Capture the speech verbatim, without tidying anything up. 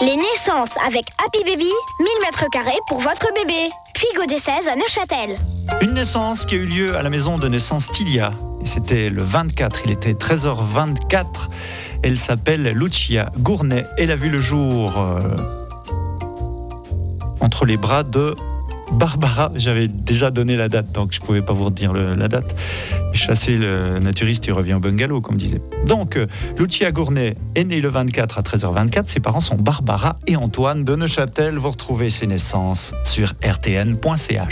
Les naissances avec Happy Baby, mille mètres carrés pour votre bébé. Puis Godet seize à Neuchâtel. Une naissance qui a eu lieu à la maison de naissance Tilia. Et c'était le vingt-quatre, il était treize heures vingt-quatre. Elle s'appelle Lucia Gournay. Elle a vu le jour euh, entre les bras de Barbara. J'avais déjà donné la date, donc je ne pouvais pas vous redire le, la date. Chasser le naturiste, il revient au bungalow, comme disait. Donc, euh, Lucia Gournay est née le vingt-quatre à treize heures vingt-quatre. Ses parents sont Barbara et Antoine de Neuchâtel. Vous retrouvez ses naissances sur r t n point c h.